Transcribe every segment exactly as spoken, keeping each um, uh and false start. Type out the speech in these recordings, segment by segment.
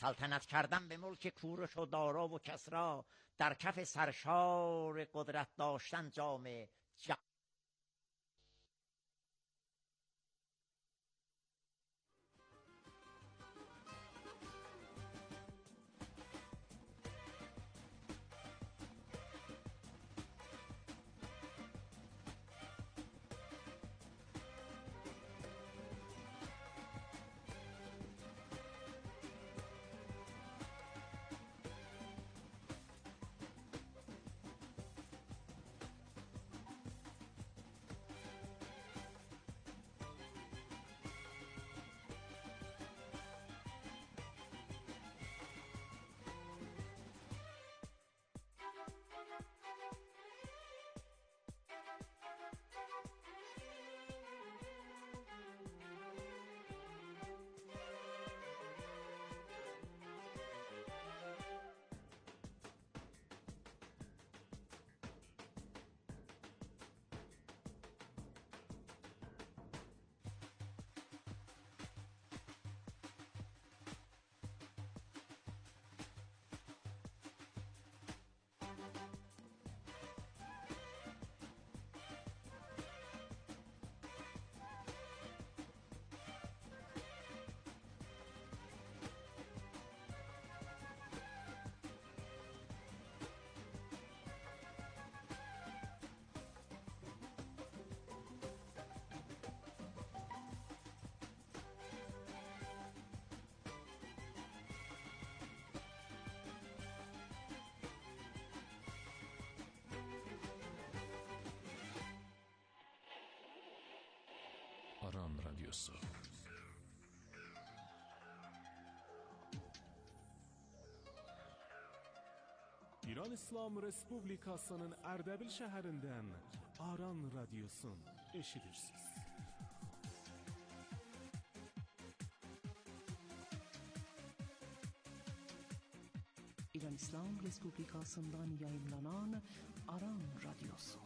سلطنت کردن به ملک کوروش و دارا و کسری، در کف سرشار قدرت داشتن جام جهان. Aran Radyosu. İran İslam Respublikasının Ərdəbil şəhərindən Aran Radyosun eşidirsiniz. İran İslam Respublikasından yayınlanan Aran Radyosu.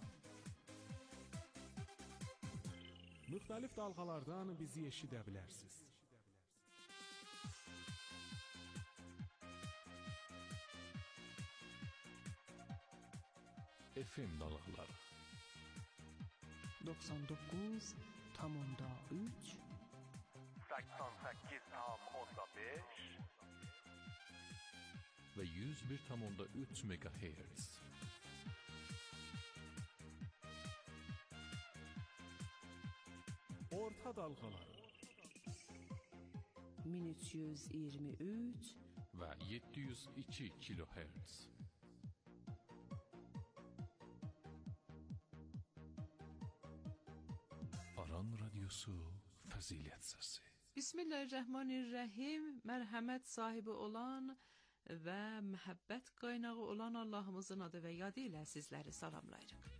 Müxtəlif dalğalardan bizi eşidə bilərsiniz. F M dalğaları doksan dokuz nokta üç seksen sekiz nokta beş ve yüz bir nokta üç megahertz. Orta dalğaları min üç yüz iyirmi üç ve yedi yüz iki kilohertz. Aran Radyosu Fəzilət Səsi. Bismillahirrahmanirrahim. Mərhəmət sahibi olan və məhəbbət qaynağı olan Allahımızın adı və yadı ilə sizləri salamlayırıq.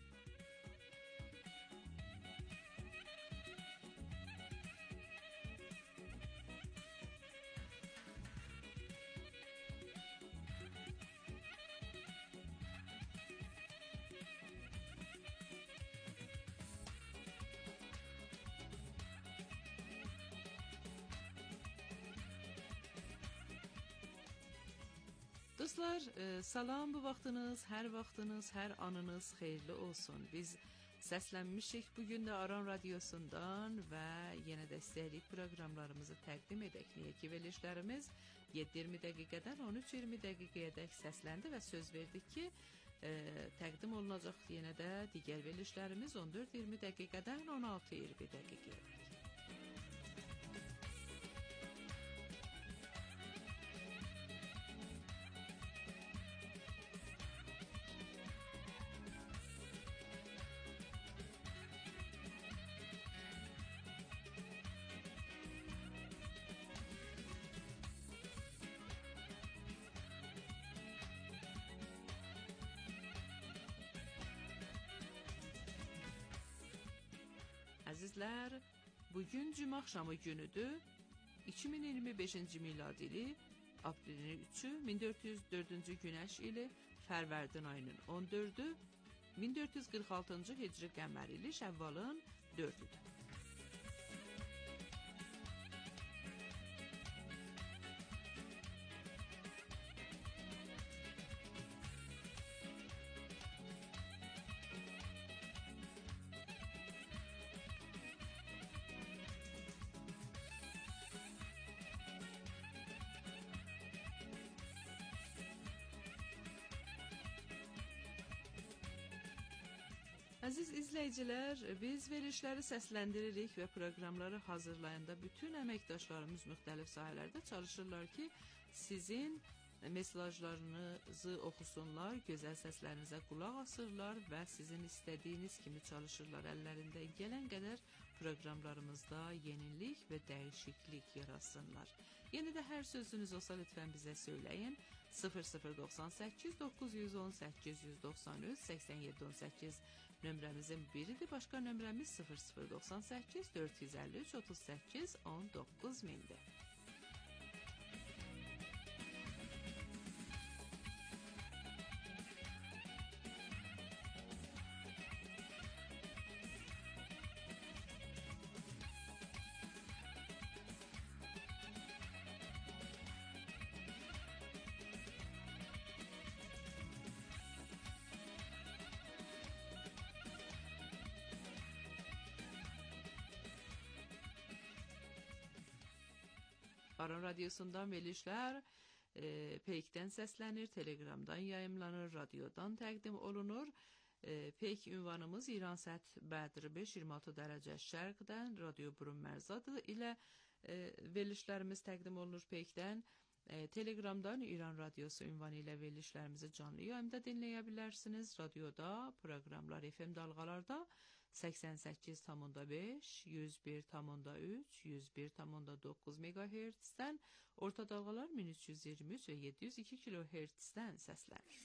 Dostlar, salam, bu vaxtınız, hər vaxtınız, hər anınız xeyirli olsun. Biz səslənmişik bugün də Aran Radyosundan və yenə də istəyirik proqramlarımızı təqdim edək. Niyə ki, verilişlərimiz yeddi iyirmi dəqiqədən on üç iyirmi dəqiqəyədək səsləndi və söz verdik ki, e, təqdim olunacaq yenə də digər verilişlərimiz on dörd iyirmi dəqiqədən on altı iyirmi dəqiqəyədək. Əzizlər, bugün cümə axşamı günüdür. iki min iyirmi beşinci milad ili, aprelin üçü, min dörd yüz dördüncü günəş ili, Fərvərdin ayının on dördü, min dörd yüz qırx altıncı hicri qəmər ili, Şəvvalın dördüdür. Əziz izləyicilər, biz verilişləri səsləndiririk və proqramları hazırlayanda bütün əməkdaşlarımız müxtəlif sahələrdə çalışırlar ki, sizin mesajlarınızı oxusunlar, gözəl səslərinizə qulaq asırlar və sizin istədiyiniz kimi çalışırlar. Əllərindən gələn qədər proqramlarımızda yenilik və dəyişiklik yaratsınlar. Yeni də hər sözünüz olsa lütfən bizə söyləyin. sıfır sıfır doxsan səkkiz doqquz yüz on səkkiz yüz doxsan üç səksən yeddi on səkkiz nömrəmizin biridir. Başqa nömrəmiz sıfır sıfır doxsan səkkiz dörd yüz əlli üç otuz səkkiz on doqquz mindir. Aran Radyosu'ndan verilişlər e, Peyk'ten səslənir, Telegram'dan yayımlanır, radyodan təqdim olunur. E, Peyk ünvanımız İran Sət Bədr beş iyirmi altı dərəcə şərqdən Radio Burun Mərzadı ilə e, verilişlərimiz təqdim olunur Peyk'ten. E, Telegram'dan İran Radyosu ünvanı ilə verilişlərimizi canlı yayımda dinləyə bilərsiniz. Radyoda, proqramlar F M dalğalarda səksən səkkiz tam beş, yüz bir tam üç, yüz bir tam doqquz megahertzdən, orta dalğalar min üç yüz iyirmi üç və yeddi yüz iki kilohertzdən səslənir.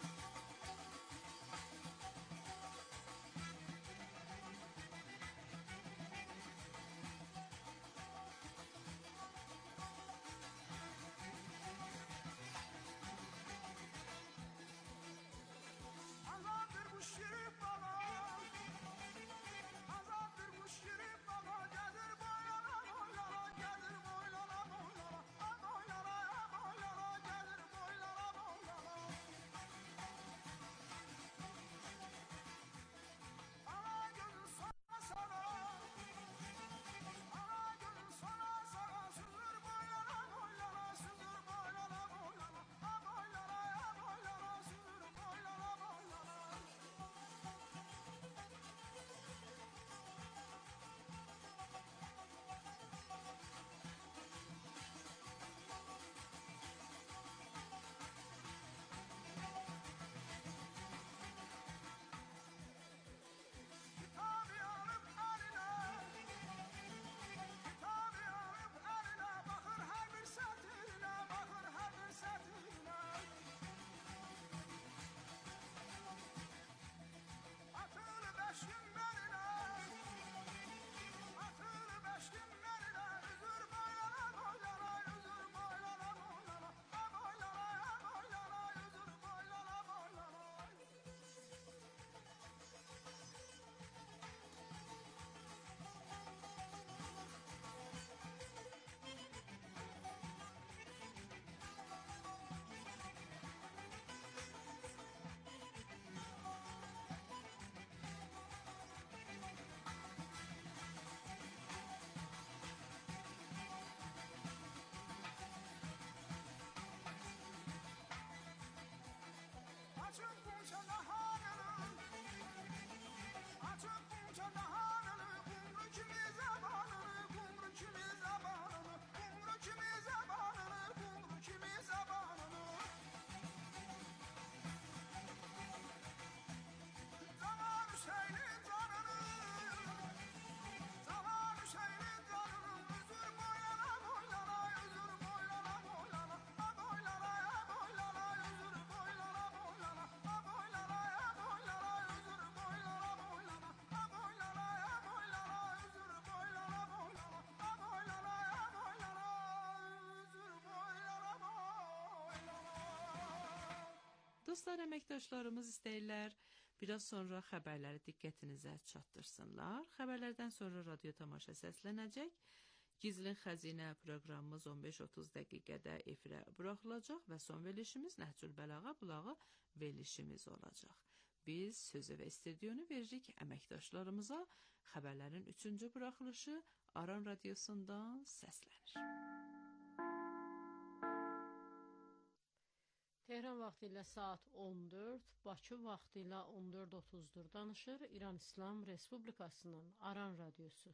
Dostlar, əməkdaşlarımız istəyirlər biraz sonra xəbərləri diqqətinizə çatdırsınlar. Xəbərlərdən sonra radio tamaşa səslənəcək. Gizlin Xəzinə proqramımız on beş otuz dəqiqədə efirə buraxılacaq və son verilişimiz Nəhcül Bəlağa bulağı verilişimiz olacaq. Biz sözü və istediyyonu veririk əməkdaşlarımıza. Xəbərlərin üçüncü buraxılışı Aran Radyosu'ndan səslənir. Tehran vaxtı ilə saat on dörd, Bakı vaxtı ilə on dörd otuzdur. Danışır İran İslam Respublikasının Aran Radiosu.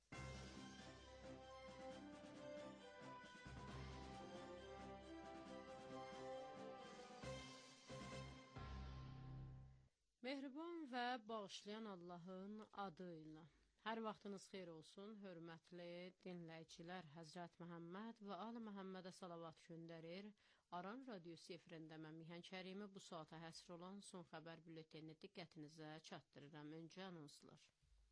Mehriban və bağışlayan Allahın adı ilə. Hər vaxtınız xeyir olsun, hörmətli dinləyicilər. Həzrət Məhəmməd və Ali Məhəmmədə salavat göndərir. Aran Radiosu efirində mən Mihan Kərimi bu saata həsr olan son xəbər bülletenini diqqətinizə çatdırıram. Öncə anonslar.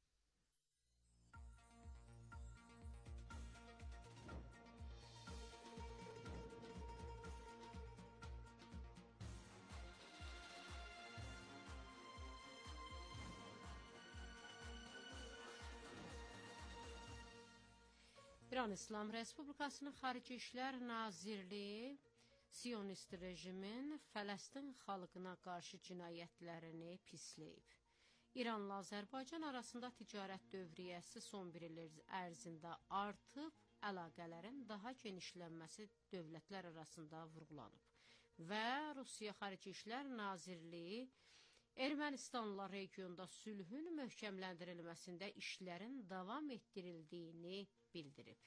İran İslam Respublikasının Xarici İşlər Nazirliyi Siyonist rejimin Fələstin xalqına qarşı cinayətlərini pisləyib. İranla Azərbaycan arasında ticarət dövriyyəsi son bir il ərzində artıb, əlaqələrin daha genişlənməsi dövlətlər arasında vurğulanıb. Və Rusiya Xarici İşlər Nazirliyi Ermənistanla regionda sülhün möhkəmləndirilməsində işlərin davam etdirildiyini bildirib.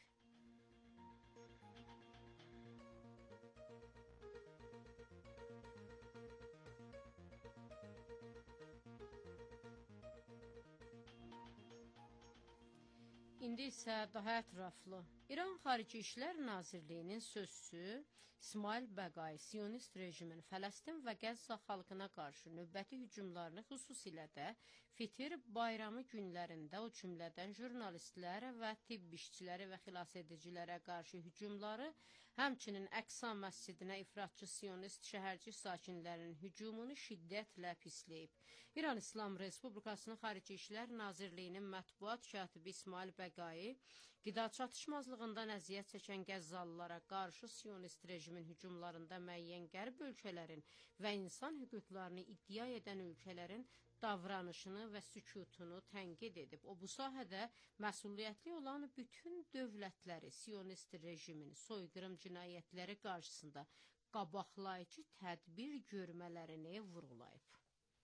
İndi isə daha ətraflı. İran Xarici İşlər Nazirliyinin sözçüsü İsmail Bəqai Siyonist rejimin Fələstin və Qəzza xalqına qarşı növbəti hücumlarını, xüsusilə də Fitir bayramı günlərində o cümlədən jurnalistlər və tibb işçiləri və xilas edicilərə qarşı hücumları, həmçinin Əqsa məscidinə ifratçı Siyonist şəhərci sakinlərinin hücumunu şiddətlə pisləyib. İran İslam Respublikasının Xarici İşlər Nazirliyinin mətbuat katibi İsmail Bəqai qida çatışmazlığından əziyyət çəkən Qəzzalılara qarşı Siyonist rejimin hücumlarında müəyyən qərb ölkələrin və insan hüquqlarını iddia edən ölkələrin davranışını və sükutunu tənqid edib. O, bu sahədə məsuliyyətli olan bütün dövlətləri Siyonist rejimin soyqırım cinayətləri qarşısında qabaqlayıcı tədbir görmələrini vurğulayıb.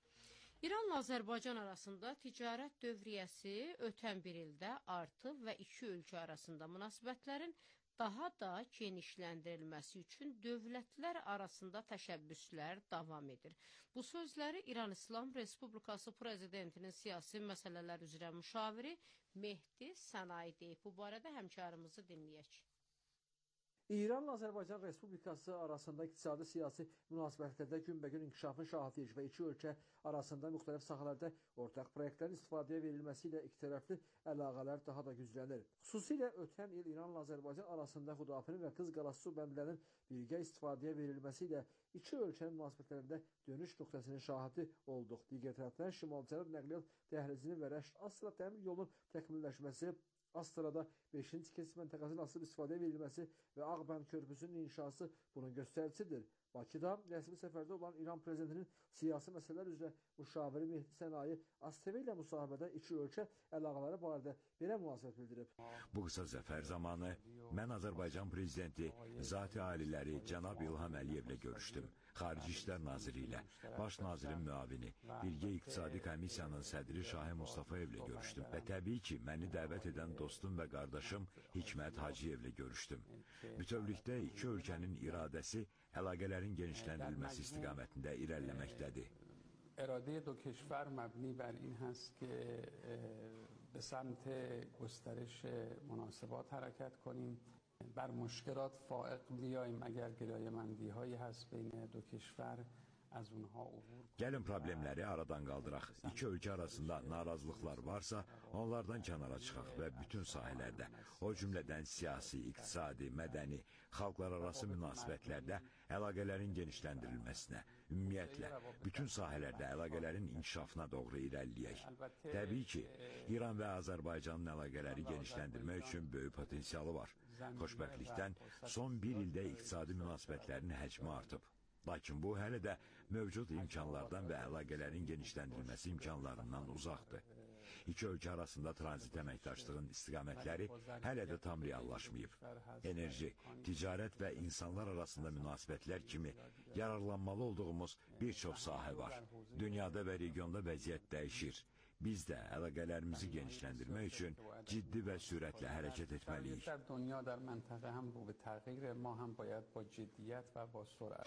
İranla Azərbaycan arasında ticarət dövriyyəsi ötən bir ildə artıb və iki ölkə arasında münasibətlərin daha da genişləndirilməsi üçün dövlətlər arasında təşəbbüslər davam edir. Bu sözləri İran İslam Respublikası Prezidentinin siyasi məsələlər üzrə müşaviri Mehdi Sənayi deyib. Bu barədə həmkarımızı dinləyək. İranla Azərbaycan Respublikası arasında iqtisadi siyasi münasibətlərdə günbəgün inkişafın şahidiyik və iki ölkə arasında müxtəlif sahələrdə ortaq proyektlərin istifadəyə verilməsi ilə ikitərəfli əlaqələr daha da güclənir. Xüsusilə ötən il İranla Azərbaycan arasında Xudafinin və Qız-Qaras su bəndlərinin birgə istifadəyə verilməsi ilə iki ölkənin münasibətlərində dönüş nöqtəsinin şahidi olduq. Digər tərəfdən Şimal-Cənub nəqliyyat dəhlizinin və Rəşd-Astra dəmir yolunun təkmilləşməsi, Astrada beşinci keçid məntəqəsinin asılı istifadəyə verilməsi və Ağbənd körpüsünün inşası bunun göstəricisidir. Bakıda rəsmi səfərdə olan İran prezidentinin siyasi məsələlər üzrə müşaviri Mehdi Sənayi A S T V ilə müsahibədə iki ölkə əlaqələri barədə belə münasibət bildirib. Bu qısa zəfər zamanı mən Azərbaycan prezidenti Zati Aliləri cənab İlham Əliyevlə görüşdüm. Xarici İşlər Naziri ilə, Baş Nazirin müavini, Birgə İqtisadi Komissiyanın sədri Şahin Mustafayevlə görüşdüm və təbii ki, məni dəvət edən dostum və qardaşım Hikmət Hacıyevlə görüşdüm. Bütövlükdə iki ölkənin iradəsi əlaqələrin genişləndirilməsi istiqamətində irəliləməkdədir. اراده دو کشور مبنی بر این هست که به سمت گسترش مناسبات حرکت کنیم، بر مشکلات فائق بیاییم اگر گرایمندی هایی هست بین دو کشور از اونها عبور. Gəlin problemləri aradan qaldıraq. İki ölkə arasında narazılıqlar varsa, onlardan kənara çıxaq və bütün sahələrdə, o cümlədən siyasi, iqtisadi, mədəni, xalqlararası münasibətlərdə əlaqələrin genişləndirilməsinə, ümumiyyətlə, bütün sahələrdə əlaqələrin inkişafına doğru irəliləyək. Təbii ki, İran və Azərbaycanın əlaqələri genişləndirmək üçün böyük potensialı var. Xoşbəxtlikdən son bir ildə iqtisadi münasibətlərin həcmi artıb. Lakin bu hələ də mövcud imkanlardan və əlaqələrin genişləndirilməsi imkanlarından uzaqdır. İki ölkə arasında tranzit əməkdaşlığın istiqamətləri hələ də tam reallaşmayıb. Enerji, ticarət və insanlar arasında münasibətlər kimi yararlanmalı olduğumuz bir çox sahə var. Dünyada və regionda vəziyyət dəyişir. Biz də əlaqələrimizi genişləndirmək üçün ciddi və sürətlə hərəkət etməliyik. در دنیا در منطقه هم رو به تغییر، ما هم باید با جدیت و با سرعت.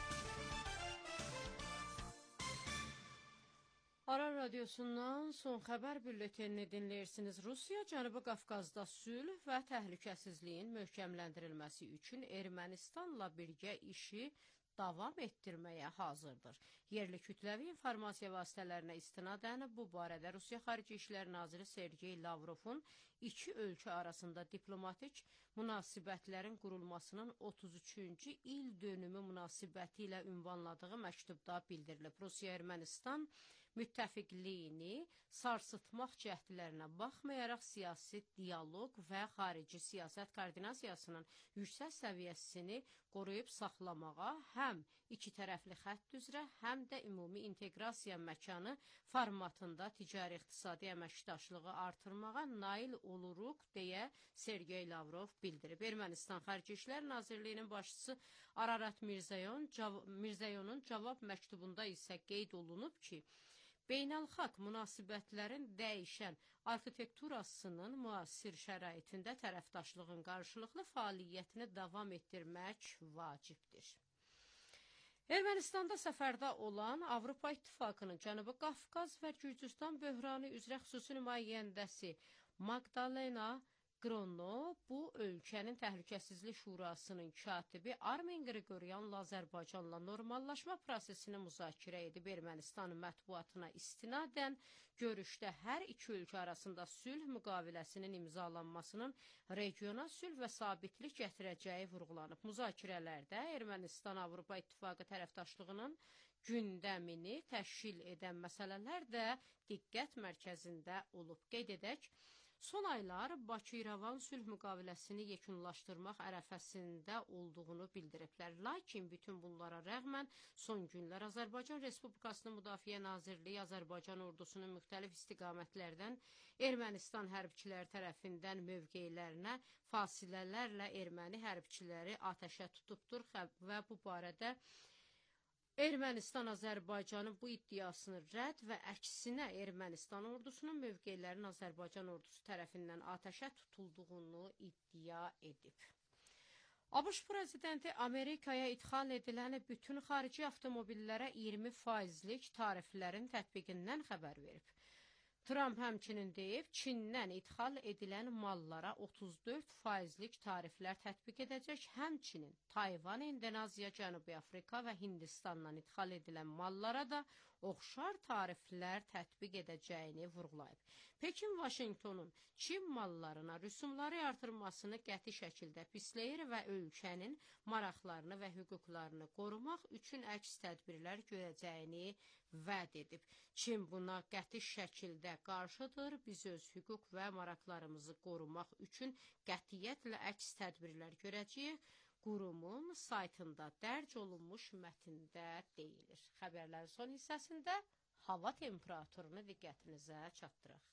Aran Radyosu'ndan son xəbər bülletenini dinləyirsiniz. Rusiya Cənubi Qafqazda sülh və təhlükəsizliyin möhkəmləndirilməsi üçün Ermənistanla birgə işi davam etdirməyə hazırdır. Yerli kütləvi informasiya vasitələrinə istinadən bu barədə Rusiya Xarici İşlər Naziri Sergey Lavrovun iki ölkə arasında diplomatik münasibətlərin qurulmasının otuz üçüncü il dönümü münasibəti ilə ünvanladığı məktubda bildirilib. Rusiya-Ermənistan müttəfiqliyini sarsıtmaq cəhdlərinə baxmayaraq siyasi dialoq və xarici siyasət koordinasiyasının yüksək səviyyəsini qoruyub saxlamağa həm iki tərəfli xətt üzrə, həm də ümumi inteqrasiya məkanı formatında ticari-iqtisadi əməkdaşlığı artırmağa nail oluruq, deyə Sergey Lavrov bildirib. Ermənistan Xarici İşlər Nazirliyinin başçısı Ararat Mirzayon, cav Mirzayonun cavab məktubunda isə qeyd olunub ki, beynəlxalq münasibətlərin dəyişən arxitekturasının müasir şəraitində tərəfdaşlığın qarşılıqlı fəaliyyətini davam etdirmək vacibdir. Ermənistanda səfərdə olan Avropa İttifaqının Cənubi Qafqaz və Gürcüstan böhranı üzrə xüsusi nümayəndəsi Magdalena Qrono bu ölkənin Təhlükəsizlik Şurasının katibi Armen Qriqoryanla Azərbaycanla normallaşma prosesini müzakirə edib. Ermənistan mətbuatına istinadən görüşdə hər iki ölkə arasında sülh müqaviləsinin imzalanmasının regiona sülh və sabitlik gətirəcəyi vurğulanıb. Müzakirələrdə Ermənistan-Avropa İttifaqı tərəfdaşlığının gündəmini təşkil edən məsələlər də diqqət mərkəzində olub. Qeyd edək, son aylar Bakı-İrəvan sülh müqaviləsini yekunlaşdırmaq ərəfəsində olduğunu bildiriblər. Lakin bütün bunlara rəğmən son günlər Azərbaycan Respublikasının Müdafiə Nazirliyi Azərbaycan ordusunun müxtəlif istiqamətlərdən Ermənistan hərbçiləri tərəfindən mövqeylərinə fasilələrlə erməni hərbçiləri atəşə tutubdur və bu barədə Ermənistan Azərbaycanın bu iddiasını rədd və əksinə Ermənistan ordusunun mövqelərinin Azərbaycan ordusu tərəfindən atəşə tutulduğunu iddia edib. ABŞ prezidenti Amerikaya idxal edilən bütün xarici avtomobillərə iyirmi faizlik tariflərin tətbiqindən xəbər verib. Trump həmçinin deyib, Çindən idxal edilən mallara otuz dörd faizlik tariflər tətbiq edəcək, həmçinin Tayvan, Indoneziya, Cənubi Afrika və Hindistandan idxal edilən mallara da oxşar tariflər tətbiq edəcəyini vurğulayıb. Pekin Vaşinqtonun Çin mallarına rüsumları artırmasını qəti şəkildə pisləyir və ölkənin maraqlarını və hüquqlarını qorumaq üçün əks tədbirlər görəcəyini vəd edib. Çin buna qəti şəkildə qarşıdır. Biz öz hüquq və maraqlarımızı qorumaq üçün qətiyyətlə əks tədbirlər görəcəyik. Qurumun saytında dərc olunmuş mətndə deyilir. Xəbərlərin son hissəsində hava temperaturunu diqqətinizə çatdıraq.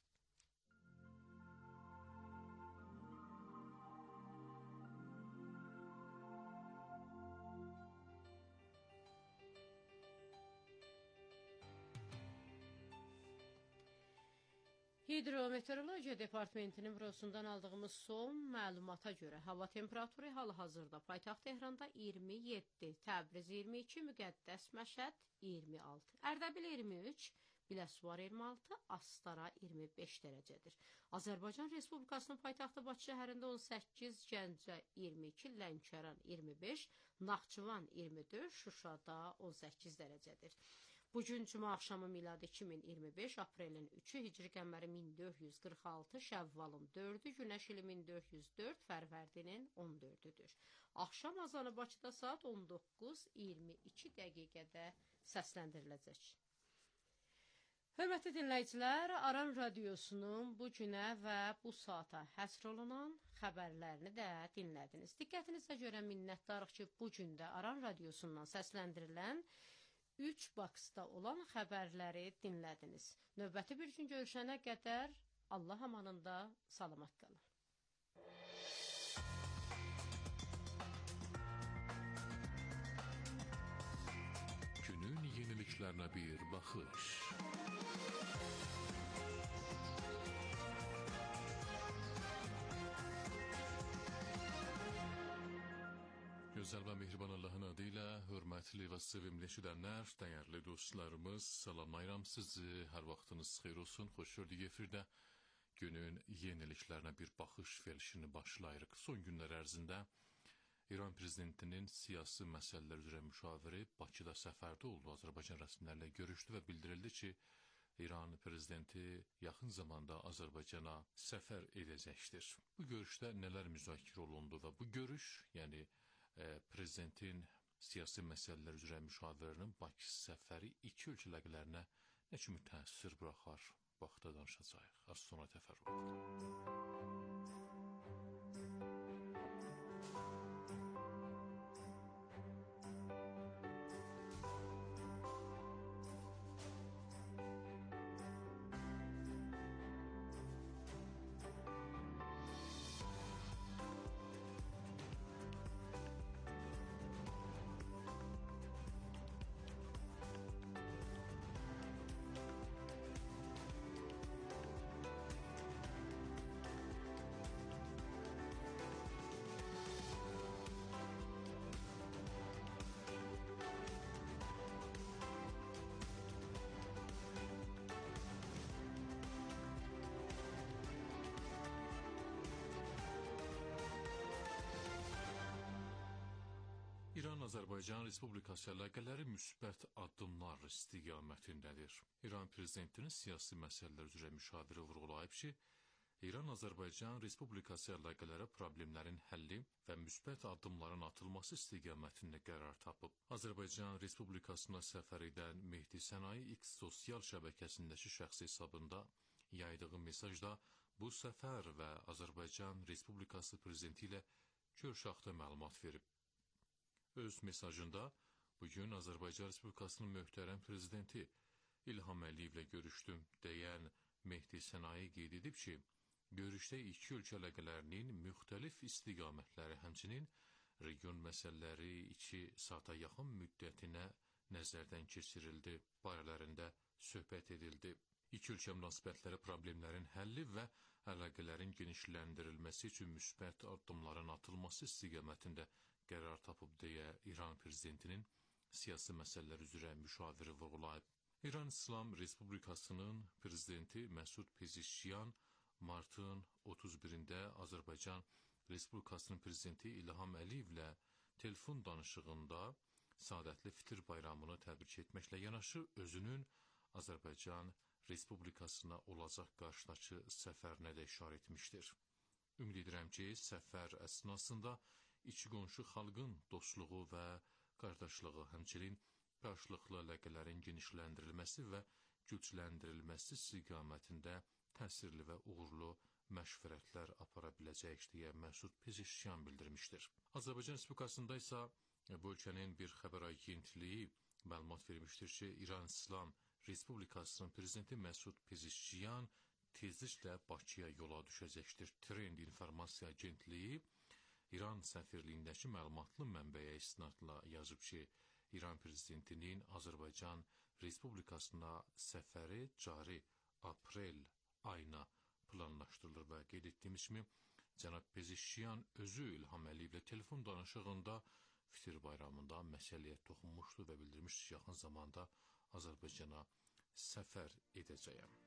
Hidrometeorologiya Departamentinin bürosundan aldığımız son məlumata görə hava temperaturu hal-hazırda paytaxt Tehranda iyirmi yeddi, Təbriz iyirmi iki, Müqəddəs Məşəd iyirmi altı, Ərdəbil iyirmi üç, Biləsuvar iyirmi altı, Astara iyirmi beş dərəcədir. Azərbaycan Respublikasının paytaxtı Bakı şəhərində on səkkiz, Gəncə iyirmi iki, Lənkəran iyirmi beş, Naxçıvan iyirmi dörd, Şuşada on səkkiz dərəcədir. Bugün cümə axşamı miladi iki min iyirmi beş, aprelin üçü, hicri qəmməri min dörd yüz qırx altı, şəvvalın dördü, günəş ili min dörd yüz dörd, fərvərdinin on dördüdür. Axşam azanı Bakıda saat on doqquz iyirmi iki dəqiqədə səsləndiriləcək. Hörmətli dinləyicilər, Aran Radiosunun bu günə və bu saata həsr olunan xəbərlərini də dinlədiniz. Diqqətinizə görə minnətdarıq ki, bu gün də Aran Radiosundan səsləndirilən üç boksda olan xəbərləri dinlədiniz. Növbəti bir gün görüşənə qədər Allah amanında salamat qalın. Günün yeniliklerine bir bakış. Gözəl və mehriban Allahın adıyla hörmətli və sevimli eşidənlər, dəyərli dostlarımız, salamlayıram sizi. Hər vaxtınız xeyir olsun. Xoş gördük efirdə. Günün yeniliklərinə bir baxış verilişini başlayırıq. Son günlər ərzində İran prezidentinin siyasi məsələlər üzrə müşaviri Bakıda səfərdə oldu. Azərbaycan rəsmilərlə görüşdü və bildirildi ki, İran prezidenti yaxın zamanda Azərbaycana səfər edəcəkdir. Bu görüşdə nələr müzakirə olundu və bu görüş, yəni prezidentin siyasi məsələlər üzrə müşavirinin Bakı səfəri iki ölkə əlaqələrinə nə kimi təsir buraxar? Vaxtda danışacağıq. Az sonra təfərrüat. İran-Azərbaycan Respublikası əlaqələri müsbət addımlar istiqamətindədir. İran prezidentinin siyasi məsələlər üzrə müşaviri vurğulayıb ki, İran-Azərbaycan Respublikası əlaqələri problemlərin həlli və müsbət addımların atılması istiqamətində qərar tapıb. Azərbaycan Respublikasına səfər edən Mehdi Sənayi X sosial şəbəkəsindəki şəxsi hesabında yaydığı mesajda bu səfər və Azərbaycan Respublikası prezidenti ilə görüşdə məlumat verib. Öz mesajında bugün Azərbaycan Respublikasının möhtərəm prezidenti İlham Əliyevlə görüşdüm deyən Mehdi Sənayi qeyd edib ki, görüşdə iki ölkə əlaqələrinin müxtəlif istiqamətləri, həmçinin region məsələləri iki saata yaxın müddətinə nəzərdən keçirildi, barələrində söhbət edildi. İki ölkə münasibətləri problemlərin həlli və əlaqələrin genişləndirilməsi üçün müsbət addımların atılması istiqamətində qərar tapıb deyə İran prezidentinin siyasi məsələlər üzrə müşaviri vurğulayıb. İran İslam Respublikasının prezidenti Məsud Pezeshkian martın otuz birində Azərbaycan Respublikasının prezidenti İlham Əliyevlə telefon danışığında Səadətli Fitir bayramını təbrik etməklə yanaşı özünün Azərbaycan Respublikasına olacaq qarşıdakı səfərinə də işarə etmişdir. Ümid edirəm ki, səfər əsnasında İki qonşu xalqın dostluğu və qardaşlığı, həmçinin qarşılıqlı əlaqələrin genişləndirilməsi və gücləndirilməsi istiqamətində təsirli və uğurlu məşvərətlər apara biləcək deyə Məsud Pezeshkian bildirmişdir. Azərbaycan Respublikasında isə bu ölkənin bir xəbər agentliyi məlumat vermişdir ki, İran İslam Respublikasının prezidenti Məsud Pezeshkian tezliklə Bakıya yola düşəcəkdir. Trend İnformasiya Agentliyi İran səfirliyindəki məlumatlı mənbəyə istinadla yazıb ki, İran prezidentinin Azərbaycan Respublikasına səfəri cari aprel ayına planlaşdırılır və qeyd etdiyimiz kimi, cənab Pezeshkian özü İlham Əliyevlə telefon danışığında Fitir bayramında məsələyə toxunmuşdu və bildirmişdi ki, yaxın zamanda Azərbaycana səfər edəcəyəm.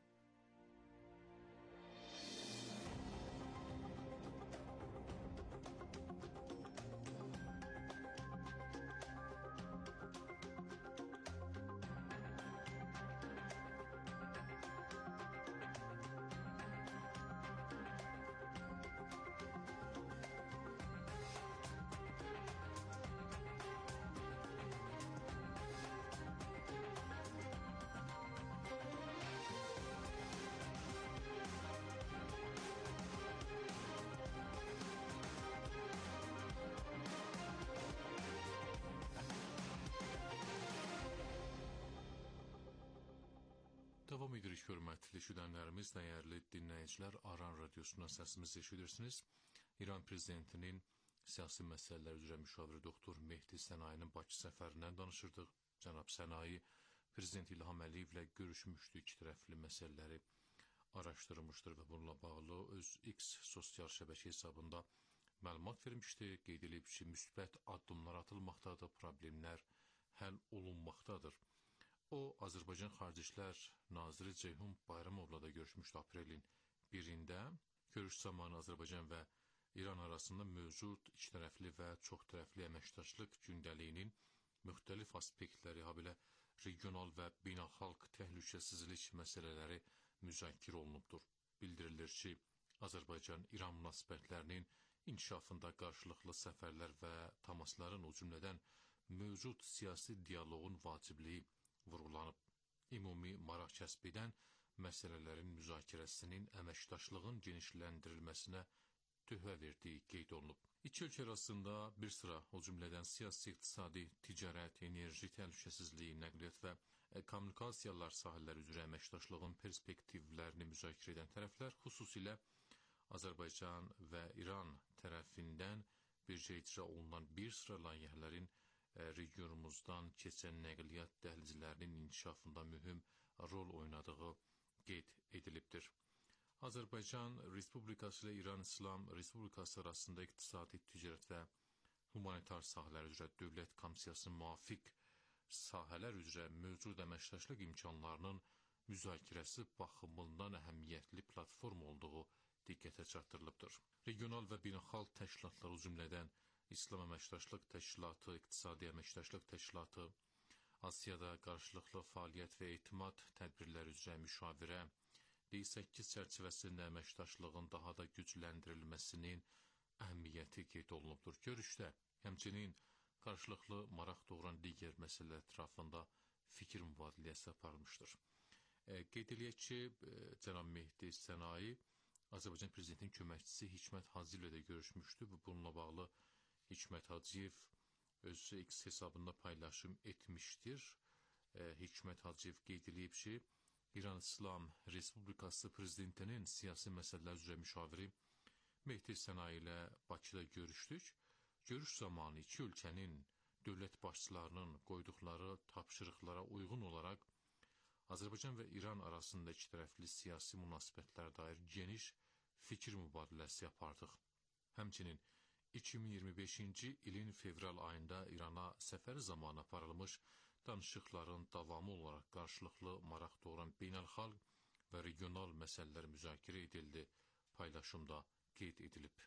Davam edirik, hörmətli eşidənlərimiz, dəyərli dinləyicilər, Aran Radiosundan səsimizi eşidirsiniz. İran prezidentinin siyasi məsələlər üzrə müşaviri doktor Mehdi Sənayinin Bakı səfərindən danışırdıq. Cənab Sənayi Prezident İlham Əliyevlə görüşmüşdü, iki tərəfli məsələləri araşdırmışdır və bununla bağlı öz X sosial şəbəkə hesabında məlumat vermişdi. Qeyd edilib ki, müsbət addımlar atılmaqdadır, problemlər həll olunmaqdadır. O, Azərbaycan Xarici İşlər Naziri Ceyhun Bayramovla da görüşmüşdü aprelin birində. Görüş zamanı Azərbaycan və İran arasında mövcud ikitərəfli və çoxtərəfli əməkdaşlıq gündəliyinin müxtəlif aspektləri, habelə regional və beynəlxalq təhlükəsizlik məsələləri müzakirə olunubdur. Bildirilir ki, Azərbaycan-İran münasibətlərinin inkişafında qarşılıqlı səfərlər və təmasların, o cümlədən mövcud siyasi dialoqun vacibliyi vurğulanıb. Ümumi maraq kəsb edən məsələlərin müzakirəsinin əməkdaşlığın genişləndirilməsinə töhfə verdiyi qeyd olunub. İki ölkə arasında bir sıra, o cümlədən siyasi, iqtisadi, ticarət, enerji təhlükəsizliyi, nəqliyyat və kommunikasiyalar sahələri üzrə əməkdaşlığın perspektivlərini müzakirə edən tərəflər, xüsusilə Azərbaycan və İran tərəfindən bircə icra olunan bir sıra layihələrin regionumuzdan keçən nəqliyyat dəhlizlərinin inkişafında mühüm rol oynadığı qeyd edilibdir. Azərbaycan Respublikası ilə İran İslam Respublikası arasında iqtisadi, ticarət və humanitar sahələr üzrə dövlət komissiyasının müvafiq sahələr üzrə mövcud əməkdaşlıq imkanlarının müzakirəsi baxımından əhəmiyyətli platform olduğu diqqətə çatdırılıbdır. Regional və beynəlxalq təşkilatlar, o cümlədən İslam Əməkdaşlıq Təşkilatı, İqtisadi Əməkdaşlıq Təşkilatı, Asiyada qarşılıqlı fəaliyyət və etimad tədbirləri üzrə müşavirə, D səkkiz çərçivəsində əməkdaşlığın daha da gücləndirilməsinin əhəmiyyəti qeyd olunubdur. Görüşdə həmçinin qarşılıqlı maraq doğuran digər məsələlər ətrafında fikir mübadiləsi aparılmışdır. E, qeyd eləyək ki, e, cənab Mehdi Sənayi Azərbaycan Prezidentinin köməkçisi Hikmət Hacıyev ilə də görüşmüşdü və bununla bağlı Hikmət Hacıyev öz X hesabında paylaşım etmişdir. E, Hikmət Hacıyev qeyd edib ki, İran İslam Respublikası Prezidentinin siyasi məsələlər üzrə müşaviri Mehdi Sənayi ilə Bakıda görüşdük. Görüş zamanı iki ölkənin dövlət başçılarının qoyduqları tapşırıqlara uyğun olaraq Azərbaycan və İran arasında iki tərəfli siyasi münasibətlərə dair geniş fikir mübadiləsi yapardıq. Həmçinin iki min iyirmi beşinci ilin fevral ayında İrana səfəri zamanı aparılmış danışıqların davamı olaraq qarşılıqlı maraq doğuran beynəlxalq və regional məsələlər müzakirə edildi, paylaşımda qeyd edilib.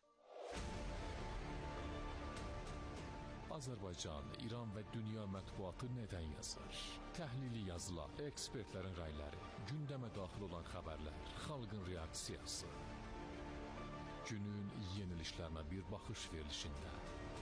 Azərbaycan, İran və dünya mətbuatı nədən yazır? Təhlili yazılar, ekspertlərin rəyləri, gündəmə daxil olan xəbərlər, xalqın reaksiyası. Günün yenilişlərinə bir baxış verilişində.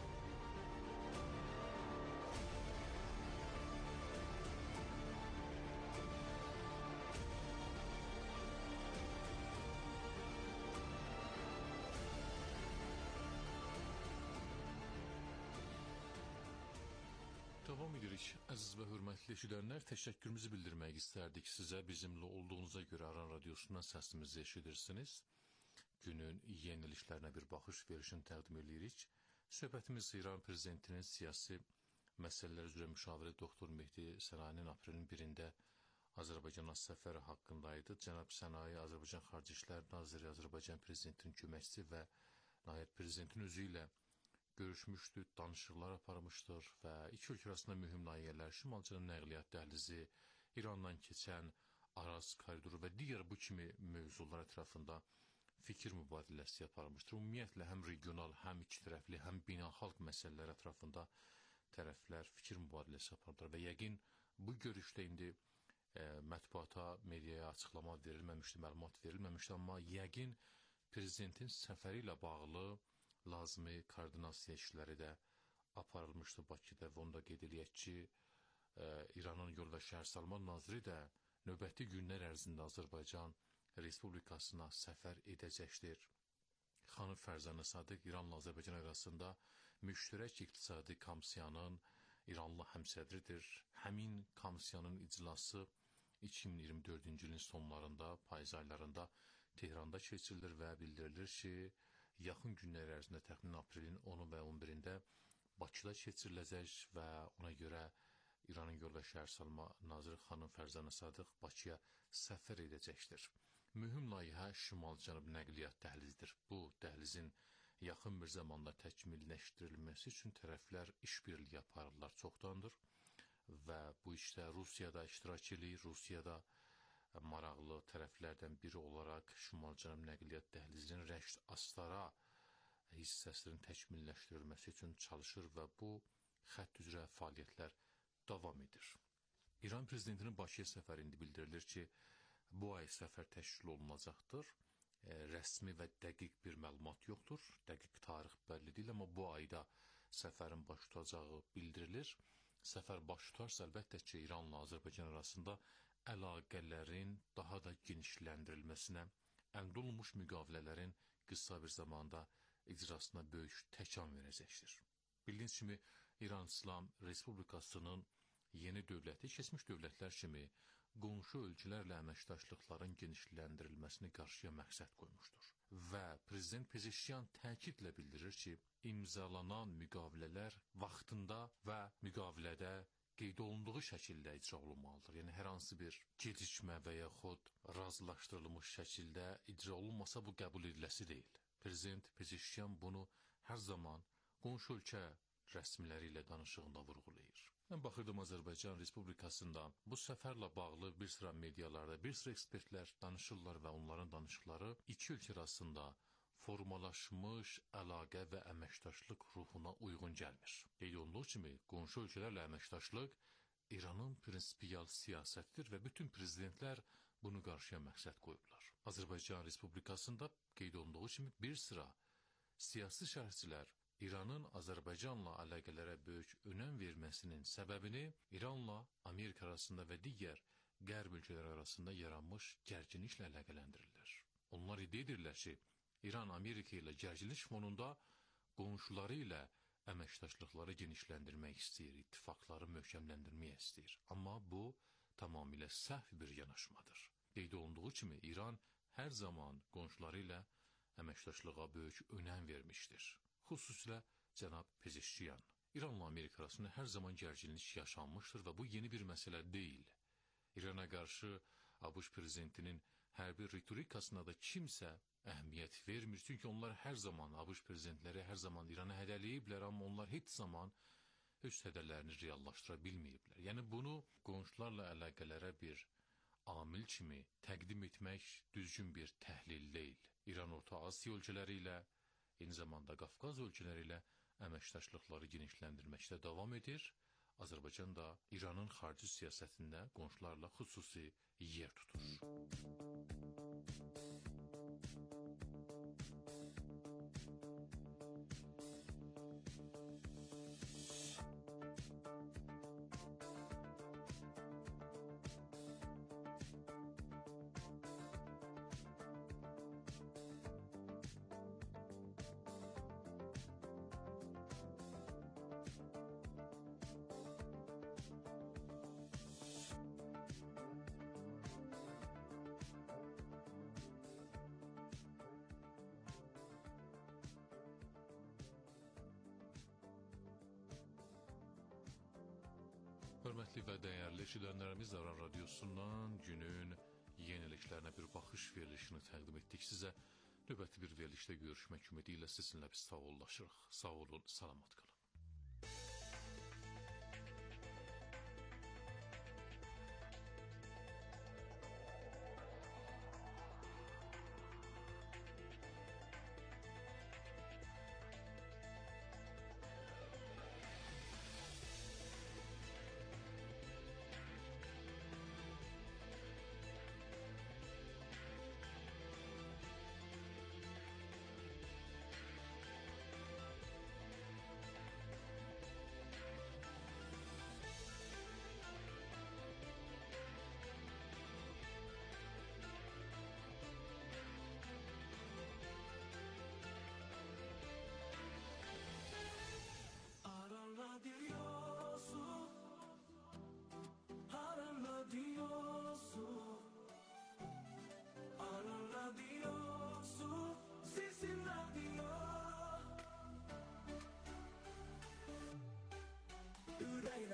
Davam edirik. Əziz və hörmətli eşidənlər, təşəkkürümüzü bildirmək istərdik sizə. Bizimlə olduğunuza görə Aran Radiosundan səsimizi eşidirsiniz. Günün yenilişlərinə bir baxış verişini təqdim edirik. Söhbətimiz İran Prezidentinin siyasi məsələlər üzrə müşaviri doktor Mehdi Sənayinin aprelin birində Azərbaycana səfəri haqqında idi. Cənab Sənayi Azərbaycan Xarici İşlər Naziri, Azərbaycan Prezidentinin köməkçisi və nəhayət Prezidentin özü ilə görüşmüşdü, danışıqlar aparmışdır və iki ölkə arasında mühüm layihələr, Şimalçının nəqliyyat dəhlizi, İrandan keçən Araz koridoru və digər bu kimi mövzular ətrafında fikir mübadiləsi aparmışdır. Ümumiyyətlə, həm regional, həm iki tərəfli, həm beynəlxalq məsələlər ətrafında tərəflər fikir mübadiləsi apardılar və yəqin bu görüşdə indi e, mətbuata, mediaya açıqlama verilməmişdi, məlumat verilməmişdi, amma yəqin Prezidentin səfəri ilə bağlı lazımi koordinasiya işləri də aparılmışdı Bakıda və onu da qeyd eləyək ki, e, İranın Yol və Şəhərsalma Naziri də növbəti günlər ərzində Azərbaycan Respublikasına səfər edəcəkdir. Xanım Fərzanə Sadıq İranla Azərbaycan arasında müştərək iqtisadi komissiyanın İranlı həmsədridir. Həmin komissiyanın iclası iki min iyirmi dördüncü ilin sonlarında, payız aylarında Tehranda keçirilir və bildirilir ki, yaxın günlər ərzində təxminən aprelin onu və on birində Bakıda keçiriləcək və ona görə İranın Yol və Şəhərsalma Naziri xanım Fərzana Sadıq Bakıya səfər edəcəkdir. Mühüm layihə şimal-cənub nəqliyyat dəhlizidir. Bu dəhlizin yaxın bir zamanda təkmilləşdirilməsi üçün tərəflər işbirliyi aparırlar çoxdandır və bu işdə Rusiyada iştirak edir. Rusiyada maraqlı tərəflərdən biri olaraq şimal-cənub nəqliyyat dəhlizinin Rəşd-Astara hissəsinin təkmilləşdirilməsi üçün çalışır və bu xətt üzrə fəaliyyətlər davam edir. İran prezidentinin Bakıya səfəri indi bildirilir ki, bu ay səfər təşkil olunacaqdır. E, rəsmi və dəqiq bir məlumat yoxdur. Dəqiq tarix bəlli deyil, amma bu ayda səfərin baş tutacağı bildirilir. Səfər baş tutarsa, əlbəttə ki, İranla Azərbaycan arasında əlaqələrin daha da genişləndirilməsinə, əldə olunmuş müqavilələrin qısa bir zamanda icrasına böyük təkan verəcəkdir. Bildiyiniz kimi, İran İslam Respublikasının yeni dövləti, keçmiş dövlətlər kimi qonşu ölkələrlə əməkdaşlıqların genişləndirilməsini qarşıya məqsəd qoymuşdur. Və Prezident Pezeşkiyan təkidlə bildirir ki, imzalanan müqavilələr vaxtında və müqavilədə qeyd olunduğu şəkildə icra olunmalıdır. Yəni, hər hansı bir gecikmə və yaxud razılaşdırılmış şəkildə icra olunmasa bu qəbul ediləsi deyil. Prezident Pezeşkiyan bunu hər zaman qonşu ölkə rəsmiləri ilə danışığında vurğulayır. Mən baxırdım Azərbaycan Respublikasında bu səfərlə bağlı bir sıra medialarda, bir sıra ekspertlər danışırlar və onların danışıqları iki ölkə arasında formalaşmış əlaqə və əməkdaşlıq ruhuna uyğun gəlmir. Qeyd olunduğu kimi, qonşu ölkələrlə əməkdaşlıq İranın prinsipial siyasətidir və bütün prezidentlər bunu qarşıya məqsəd qoyublar. Azərbaycan Respublikasında qeyd olunduğu kimi bir sıra siyasi şərhçilər İranın Azərbaycanla əlaqələrə böyük önəm verməsinin səbəbini İranla Amerika arasında və digər qərb ölkələri arasında yaranmış gərginliklə əlaqələndirirlər. Onlar iddia edirlər ki, İran Amerika ilə gərginlik fonunda qonşuları ilə əməkdaşlıqları genişləndirmək istəyir, ittifaqları möhkəmləndirmək istəyir. Amma bu tamamilə səhv bir yanaşmadır. Qeyd olunduğu kimi, İran hər zaman qonşuları ilə əməkdaşlığa böyük önəm vermişdir. Xüsusilə cənab Pezeşkiyan. İranla Amerika arasında hər zaman gərginlik yaşanmışdır və bu yeni bir məsələ deyil. İrana qarşı ABŞ prezidentinin hərbi ritorikasına da kimsə əhəmiyyət vermir. Çünki onlar hər zaman, ABŞ prezidentləri hər zaman İranı hədələyiblər, amma onlar heç zaman öz hədələrini reallaşdıra bilməyiblər. Yəni bunu qonşularla əlaqələrə bir amil kimi təqdim etmək düzgün bir təhlil deyil. İran Orta Asiya ölkələri ilə, eyni zamanda Qafqaz ölkələri ilə əməkdaşlıqları genişləndirməkdə davam edir. Azərbaycan da İranın xarici siyasətində qonşularla xüsusi yer tutur. Hörmətli və dəyərli eşidənlərimiz, Aran Radiosundan günün yeniliklərinə bir baxış verilişini təqdim etdik sizə. Növbəti bir verilişdə görüşmək ümidi ilə sizinlə biz sağollaşırıq. Sağ olun, salamat qalın.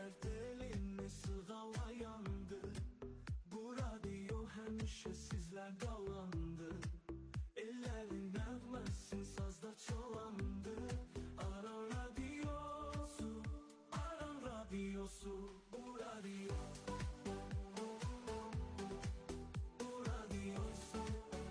Ürəklər telini sığalayandı. Bu radio həmişə sizlərdə alandı. Ellərin nəğməsin sazda çalandı. Aran radiosu, Aran radiosu, bu radio. Bu radiosu.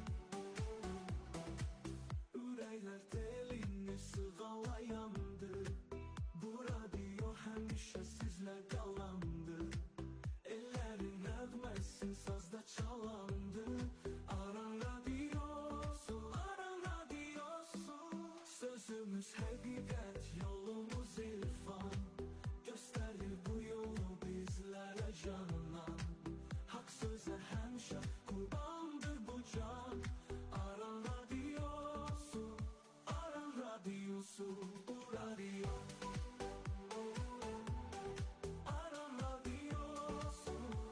Ürəklər telini sığalayandı. Bu radio həmişə sizlərdə alandı. Ellərin nəğməsin sazda çalandı. Aran radiosu, Aran radiosu. Sözümüz həqiqət, yolumuz irfan. Göstərir bu yolu bizlərə canan. Haqq sözə həmişə qurbandır bu can. Aran radiosu, Aran radiosu, bu radio. Aran radiosu.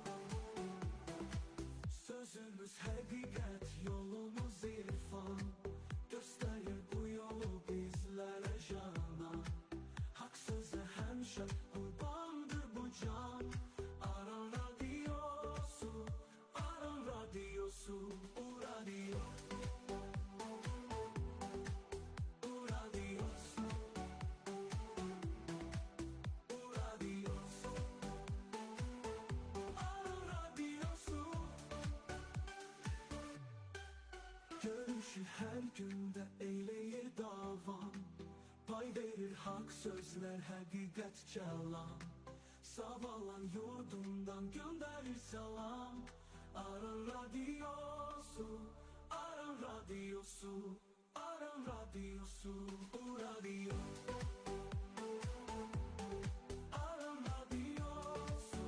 Sözümüz həqiqət, yolumuz irfan. Göstərir bu yolu bizlərə canan. Haqq sözə həmişə qurbandır bu can. Aran radiosu, Aran radiosu, bu radio. Bu radiosu. Bu radiosu. Aran radiosu. Görüşü hər gündə eyləyir davam. Pay verir haqq sözlər, həqiqət çalan. Savalan yurdundan göndərir salam. Aran radiosu, Aran radiosu, Aran radiosu, bu radio. Aran radiosu.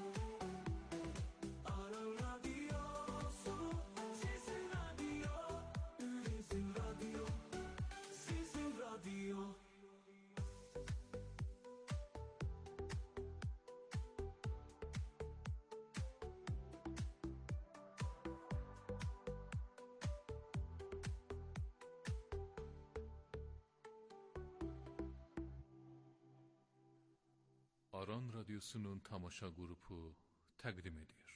Aran radiosu. Sizin radio, bizim radio, sizin radio. Aran Radyosu'nun tamaşa grubu təqdim edir.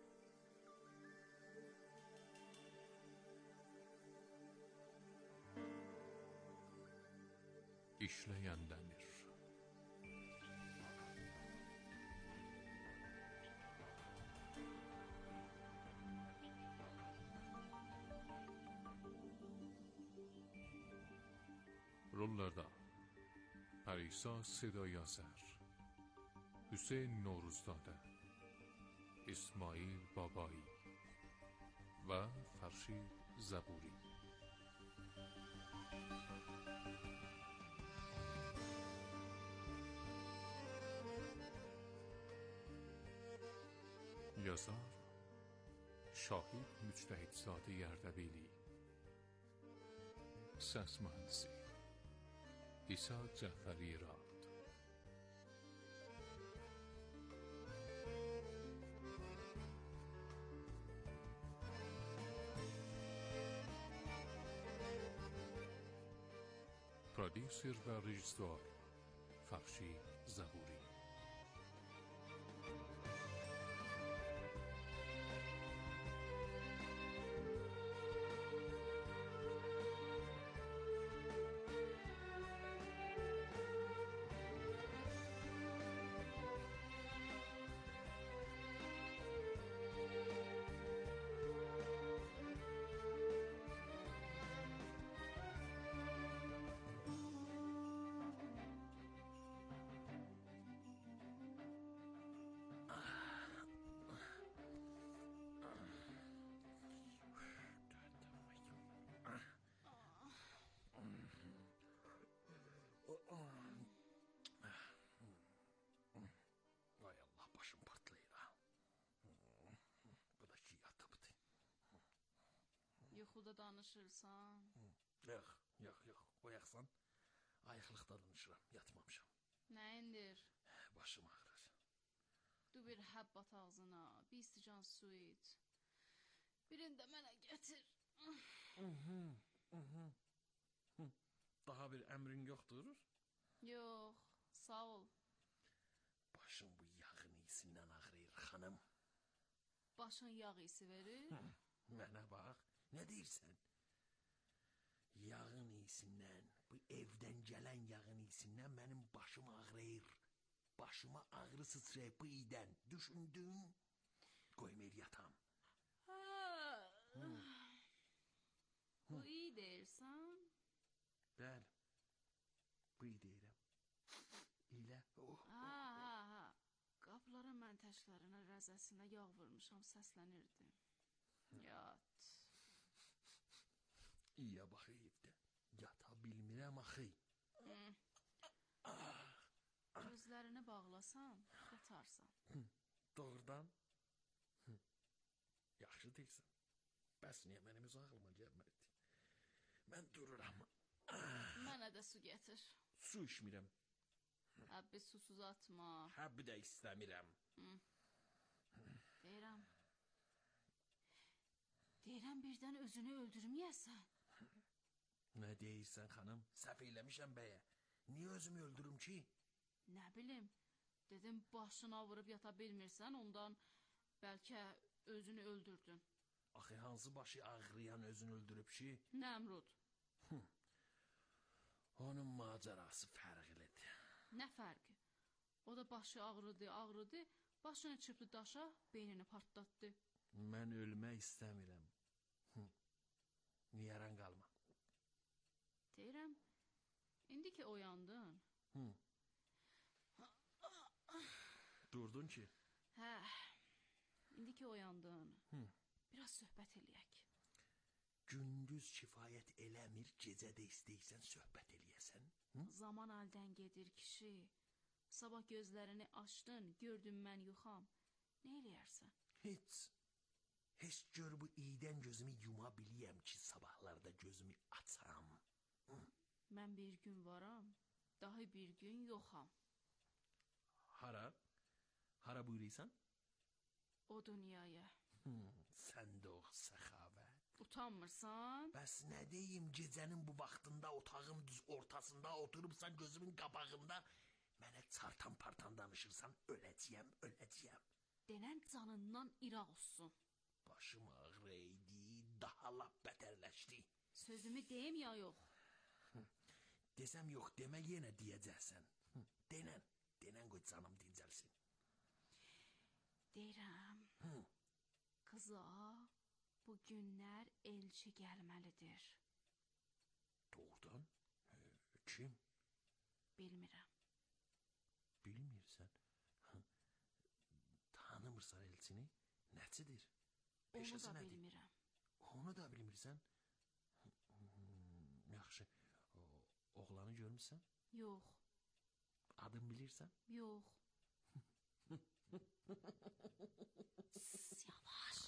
İşləyən dəmir. Rollarda Pərisa Sedayazər, Hüseyn Novruzzadə, İsmail Babai və Fərşid Zəburi. Yazar Şahid Müctəhidzadə Yərdəbili. Səs mühəndisi İsa Cəfəri Rad. Prodüser və rejissor Fərşid Zəburi. Yuxuda danışırsan? Yox, yox, yox. Oyaqsan. Ayıqlıqda danışıram, yatmamışam. Nəyindir? Başım ağrır. Du bir həbbat ağzına, bir istican su iç. Birini də mənə gətir. Daha bir əmrin yoxdur? Yox, sağ ol. Başım başın yağ isi verir? Mənə bax, nə deyirsən? Yağın iyisindən, bu evdən gələn yağın iyisindən mənim başım ağrıyır. Başıma ağrı sıçrayıb bu iydən. Düşündün? Qoyum el yatam. Ha. Bu iyi deyirsən? Bəli. Bu iyi deyirəm. İlə. Oh. Ha, ha, ha. Qapıların məntəşlərinə rəzəsinə yağ vurmuşam, səslənirdi. Yat. İyə bax evdə. Yata bilmirəm axı. Gözlərini bağlasan, yatarsan. Doğrudan? Yaxşı deyirsən. Bəs niyə mənim öz ağlıma gəlmədi? Mən dururam. Mənə də su gətir. Su içmirəm. Həbbi susuz atma. Həbbi də istəmirəm. Deyirəm. Deyirəm birdən özünü öldürməyəsən. Nə deyirsən xanım? Səhv eləmişəm bəyə. Niyə özümü öldürüm ki? Nə bilim. Dedim başına vurub yata bilmirsən, ondan bəlkə özünü öldürdün. Axı hansı başı ağrıyan özünü öldürüb ki? Nəmrud. Onun macerası fərqlidir. Nə fərqi? O da başı ağrıdı, ağrıdı, başını çırpdı daşa, beynini partlatdı. Mən ölmək istəmirəm. Niyaran qalma. Deyirəm, indi ki oyandın. Hı. Durdun ki? Hə, indi ki oyandın. Hı. Biraz söhbət eləyək. Gündüz kifayət eləmir, gecə də istəyirsən söhbət eləyəsən. Hı? Zaman əldən gedir kişi. Sabah gözlərini açdın, gördün mən yuxam. Nə eləyərsən? Heç. Heç gör bu iydən gözümü yuma biliyəm ki, sabahlarda gözümü açam. Hı? Mən bir gün varam, daha bir gün yoxam. Hara? Hara buyuruysan? O dünyaya. Hmm, sən də o səxavət. Utanmırsan? Bəs nə deyim, gecənin bu vaxtında otağın düz ortasında oturubsan gözümün qabağında mənə çartan partan danışırsan, öləcəyəm, öləcəyəm. Denən canından iraq olsun. Başım ağrıydı, daha lap bətərləşdi. Sözümü deyim ya yox? Desəm yox, demə yenə deyəcəksən. Denən, denən qoy canım dincəlsin. Deyirəm, qıza bu günlər elçi gəlməlidir. Doğrudan? Kim? Bilmirəm. Bilmirsən? Tanımırsan elçini? Nəçidir? Onu da bilmirəm. Onu da bilmirsən? Yaxşı, oğlanı görmüsən? Yox. Adını bilirsən? Yox. Sus, yavaş.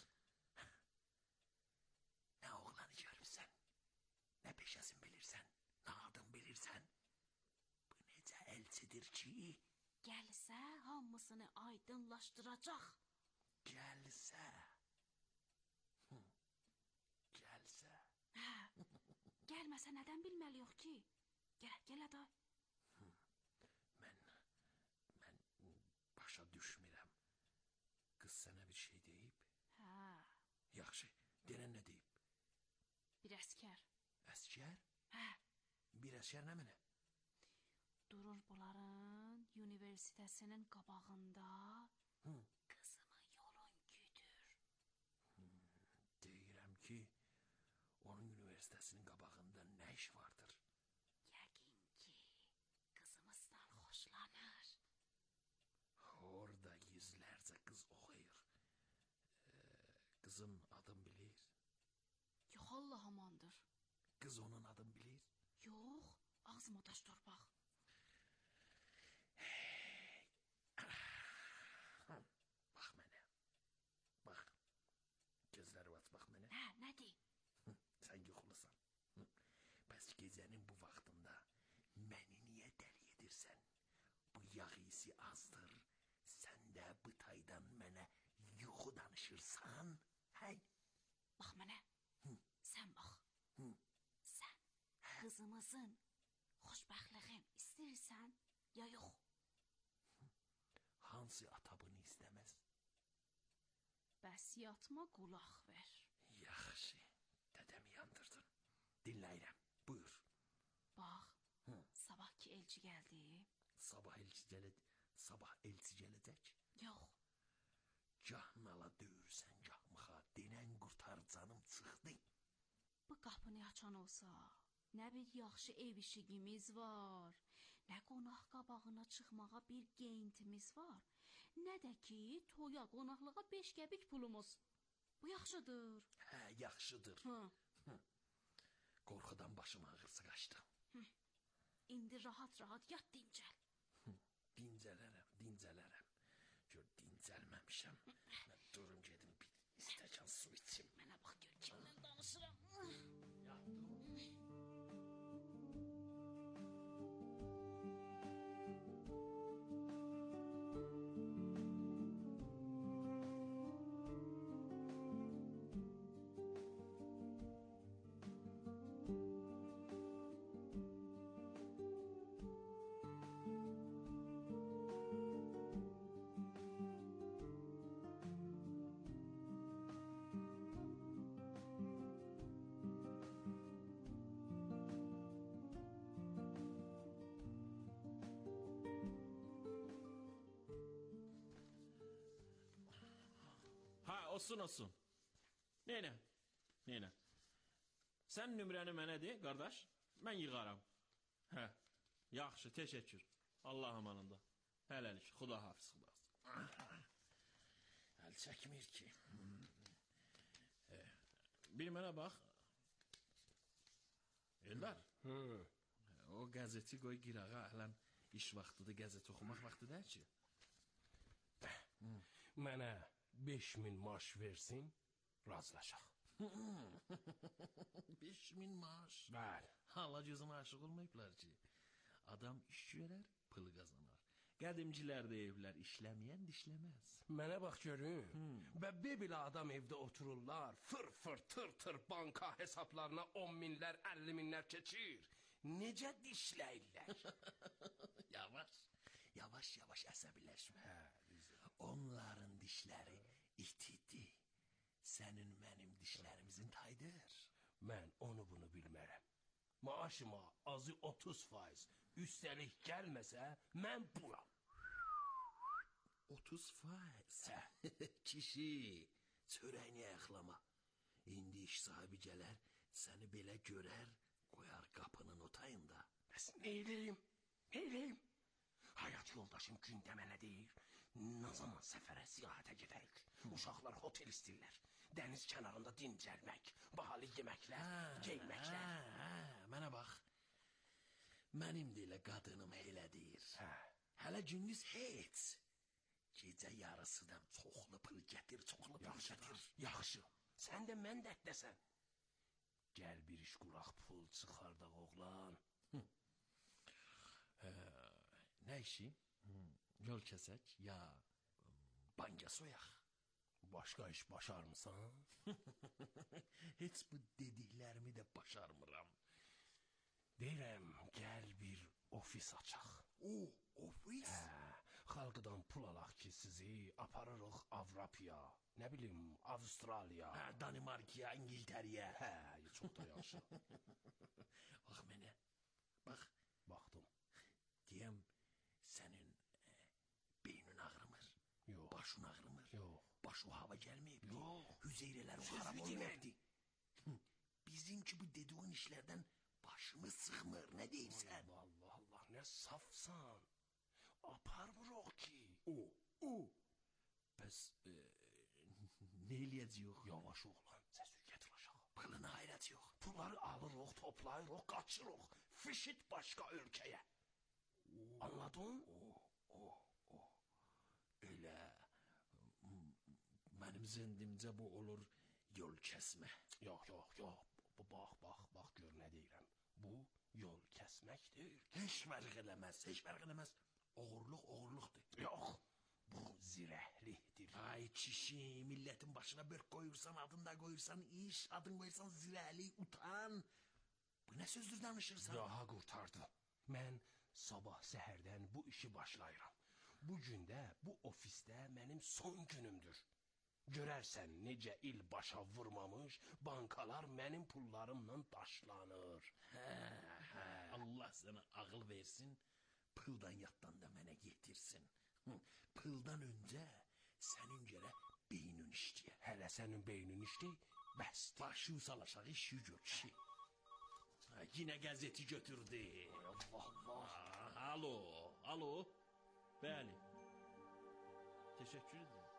Nə oğlanı görmüsən? Nə peşəsini bilirsən? Nə adını bilirsən? Bu necə elçidir ki? Gəlsə hamısını aydınlaşdıracaq. Gəlsə? Hı. Gəlsə? Hə. Gəlməsə nədən bilməliyik ki? Gəl, gəl aday. Mən, mən başa düşmürəm. Qız sənə bir şey deyib? Hə. Yaxşı, denən nə deyib? Bir əskər. Əskər? Hə. Bir əskər nə mənə? Durur bunların universitetinin qabağında. Hı. Qızımın yolun güdür. Hmm, deyirəm ki, onun universitetinin qabağında nə iş vardır? Yəqin ki, qızımızdan xoşlanır. Orada yüzlərcə qız oxuyur. Ee, qızın adını bilir. Yox, Allah amandır. Qız onun adını bilir. Yox, ağzıma daş torpaq. Bax mənə. Bax. Gözləri aç, bax mənə. Hə, nədir? Sən yuxulusan. Bəs gecənin bu vaxtında məni niyə dəli edirsən? Bu yağ isi azdır. Sən də bu taydan mənə yuxu danışırsan. Hey. Bax mənə. Hı. Sən bax. Hı. Sən qızımızın xoşbəxtliğini istəyirsən ya yox? Hansı ata bunu istəməz? Bəs yatma, qulaq ver. Yaxşı, dədəmi yandırdın. Dinləyirəm, buyur. Bax, sabah ki elçi gəldi. Sabah elçi gələcək, sabah elçi gələcək. Yox. Gah nala döyürsən, gah mıxa, denən qurtar canım çıxdı. Bu qapını açan olsa, nə bir yaxşı ev işigimiz var, nə qonaq qabağına çıxmağa bir geyintimiz var, nə də ki, toya qonaqlığa beş qəpik pulumuz. Bu yaxşıdır. Hə, yaxşıdır. Hı. Hı. Qorxudan başım ağrısı qaçdı. Hı. İndi rahat-rahat yat dincəl. Hı. Dincələrəm, dincələrəm. Gör, dincəlməmişəm. Mən durum gedim bir istəkan su içim. Mənə bax, gör, kimlə danışıram. Olsun, olsun. Neynə? Neynə? Sən nömrəni mənə de, qardaş. Mən yığaram. Hə. Yaxşı, təşəkkür. Allah amanında. Hələlik, xuda hafiz, xuda hafiz. Əl çəkmir ki. Bir mənə bax. Eldar. Hı. O qəzeti qoy qirağa, ələn iş vaxtıdır, qəzet oxumaq vaxtı deyil ki. Mənə beş min maaş versin, razılaşaq. Beş min maaş? Bəli. Hala gözümə aşıq olmayıblar ki. Adam iş görər, pılı qazanar. Qədimcilər deyiblər, işləməyən dişləməz. Mənə bax görün. Və belə adam evdə otururlar, fır fır tır tır banka hesablarına on minlər, əlli minlər keçir. Necə dişləyirlər? Yavaş, yavaş yavaş əsəbiləşmə. Hə, onların dişləri itidir. Sənin mənim dişlərimizin taydır. Mən onu bunu bilmərəm. Maaşıma azı otuz faiz üstəlik gəlməsə, mən buram. otuz faiz? Kişi, çörəyini əxlama. İndi iş sahibi gələr, səni belə görər, qoyar qapının otayında. Bəs nə eləyim? Nə eləyim? Hayat yoldaşım gündə mənə deyir, nə zaman səfərə siyahətə gedərik? Uşaqlar hotel istəyirlər. Dəniz kənarında dincəlmək, bahalı yeməklər, geyməklər. Hə, hə, mənə bax. Mənim də elə qadınım elə deyir. Hə. Hələ gündüz heç. Gecə yarısı da çoxlu pul gətir, çoxlu pul gətir. Yaxşı, sən də mən də ətləsən. Gəl bir iş quraq, pul çıxardaq oğlan. Hə, nə işi? Yol kəsək, ya banka soyaq. Başqa iş başarmısan? Heç bu dediklərimi də başarmıram. Deyirəm, gəl bir ofis açaq. O, ofis? Hə, xalqıdan pul alaq ki, sizi aparırıq Avrupaya, nə bilim, Avustraliya. Hə, Danimarkaya, İngiltəriyə. Hə, çox da yaxşı. Bax mənə, bax. Baxdım. Deyəm, sənin e, beynin ağrımır. Yox. Başın ağrımır. Yox. Başı hava gəlməyib. Yox. Hüceyrələr xarab olmayıbdı. Bizimki bu dediğin işlərdən başımız sıxmır. Nə deyirsən? Allah Allah, nə safsan. Aparmırıq ki. O, o. Bəs e, nə eləyəcəyik? Yavaş oğlan, səs-küy gətir aşağı. Pılına hayrət yox. Pulları alırıq, toplayırıq, qaçırıq. Fişit başqa ölkəyə. Anladın? O, o, o. Elə mənim zəndimcə bu olur yol kəsmə. Yox, yox, yox. Bu, bax, bax, bax, gör nə deyirəm. Bu yol kəsməkdir. Heç fərq eləməz, heç fərq eləməz. Oğurluq, oğurluqdur. Yox, bu zirəhlikdir. Ay kişi, milletin başına börk qoyursan, adını da qoyursan, iş, adını qoyursan, zirəhlik, utan. Bu nə sözdür danışırsan? Daha qurtardı. Mən sabah səhərdən bu işi başlayıram. Bu gündə, bu ofisdə mənim son günümdür. Görərsən necə il başa vurmamış, bankalar mənim pullarımla daşlanır. Hə, hə. Allah sənə ağıl versin, pıldan yatdan da mənə getirsin. Hı, pıldan öncə sənin görə beynin işləyir. Hələ sənin beynin işləyir, bəsdir. Başı usal aşağı işi gör kişi. Ha, yine gazeti götürdü. Vah vah. Alo, alo. Bəli. Teşekkür ederim.